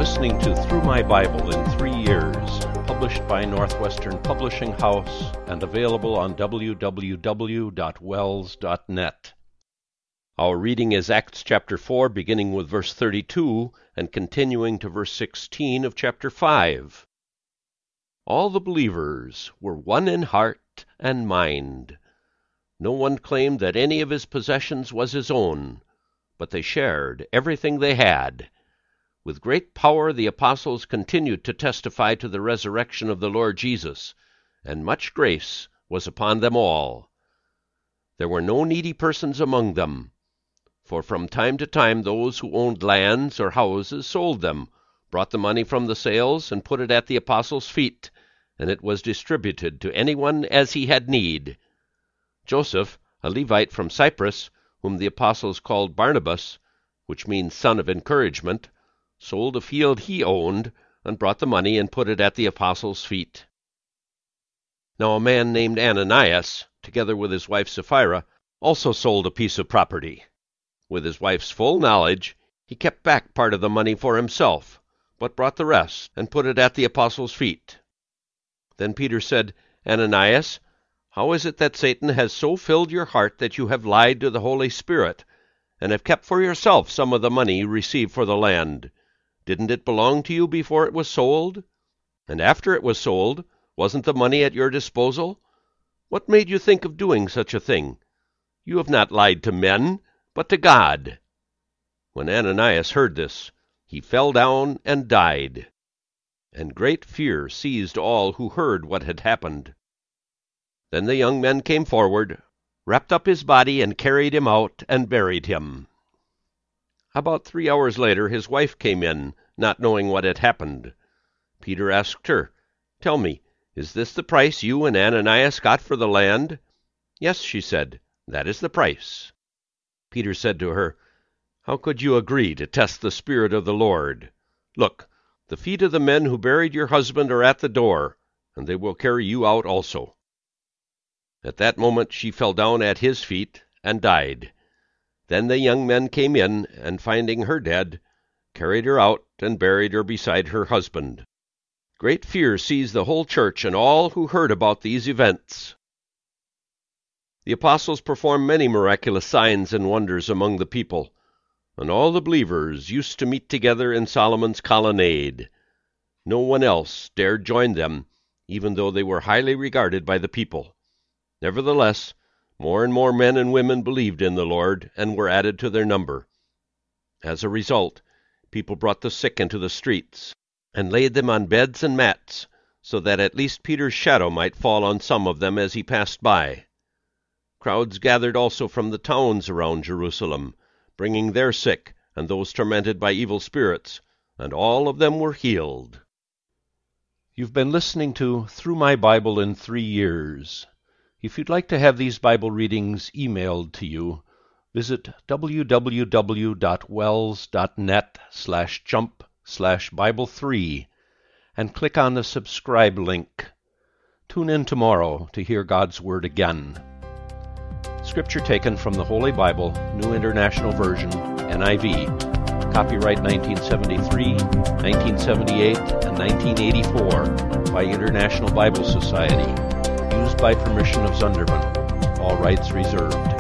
listening to Through My Bible in 3 Years, published by Northwestern Publishing House and available on www.wells.net. Our reading is Acts chapter 4, beginning with verse 32 and continuing to verse 16 of chapter 5. All the believers were one in heart and mind. No one claimed that any of his possessions was his own, but they shared everything they had. With great power the apostles continued to testify to the resurrection of the Lord Jesus, and much grace was upon them all. There were no needy persons among them, for from time to time those who owned lands or houses sold them, brought the money from the sales, and put it at the apostles' feet, and it was distributed to anyone as he had need. Joseph, a Levite from Cyprus, whom the apostles called Barnabas, which means son of encouragement, sold a field he owned, and brought the money and put it at the apostles' feet. Now a man named Ananias, together with his wife Sapphira, also sold a piece of property. With his wife's full knowledge, he kept back part of the money for himself, but brought the rest and put it at the apostles' feet. Then Peter said, "Ananias, how is it that Satan has so filled your heart that you have lied to the Holy Spirit, and have kept for yourself some of the money you received for the land? Didn't it belong to you before it was sold? And after it was sold, wasn't the money at your disposal? What made you think of doing such a thing? You have not lied to men, but to God." When Ananias heard this, he fell down and died. And great fear seized all who heard what had happened. Then the young men came forward, wrapped up his body, and carried him out and buried him. About 3 hours later his wife came in, not knowing what had happened. Peter asked her, "Tell me, is this the price you and Ananias got for the land?" "Yes," she said, "that is the price." Peter said to her, "How could you agree to test the Spirit of the Lord? Look, the feet of the men who buried your husband are at the door, and they will carry you out also." At that moment she fell down at his feet and died. Then the young men came in, and finding her dead, carried her out and buried her beside her husband. Great fear seized the whole church and all who heard about these events. The apostles performed many miraculous signs and wonders among the people, and all the believers used to meet together in Solomon's colonnade. No one else dared join them, even though they were highly regarded by the people. Nevertheless, more and more men and women believed in the Lord and were added to their number. As a result, people brought the sick into the streets and laid them on beds and mats, so that at least Peter's shadow might fall on some of them as he passed by. Crowds gathered also from the towns around Jerusalem, bringing their sick and those tormented by evil spirits, and all of them were healed. You've been listening to Through My Bible in 3 Years. If you'd like to have these Bible readings emailed to you, visit www.wells.net/jump/Bible3 and click on the subscribe link. Tune in tomorrow to hear God's Word again. Scripture taken from the Holy Bible, New International Version, NIV. Copyright 1973, 1978, and 1984 by International Bible Society. Used by permission of Zunderman. All rights reserved.